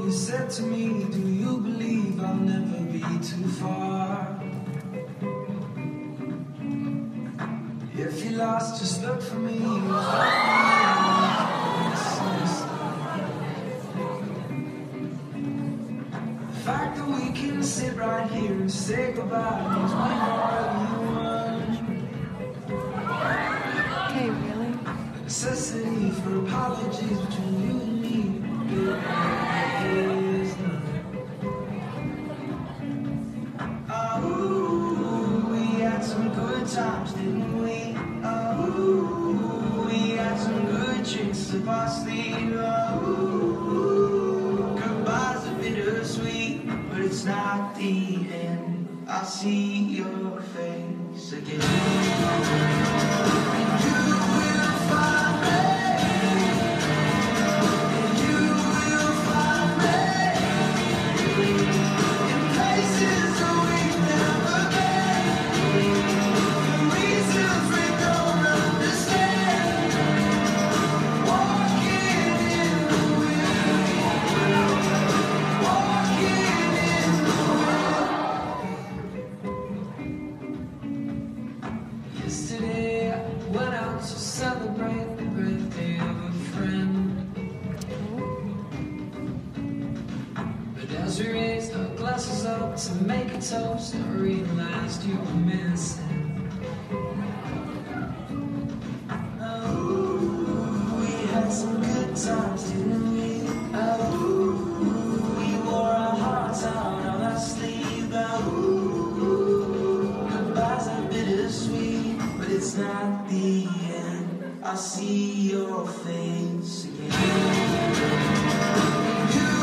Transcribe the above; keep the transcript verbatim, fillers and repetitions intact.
you said to me, do you believe I'll never be too far? If you're lost, just look for me. You'll find me. The fact that we can sit right here and say goodbye means we've already won. Hey, really? The necessity for apologies between you and me is none. Oh, we had some good times, didn't we? Oh, we had some good tricks up our sleeve. Oh, goodbye's a bittersweet, but it's not the end. I see your face again. And you will find me. And you will find me in places that we've never been, for reasons we don't understand. Walking in the wind, walking in the wind. Yesterday I went out to celebrate the birthday of a friend. But as we raised our glasses up to make a toast, I realized you were missing. Oh, we had some good times, didn't we? Oh, we wore our hearts out on our sleeve. Oh, goodbyes are bittersweet, but it's not the end. I see your face again. You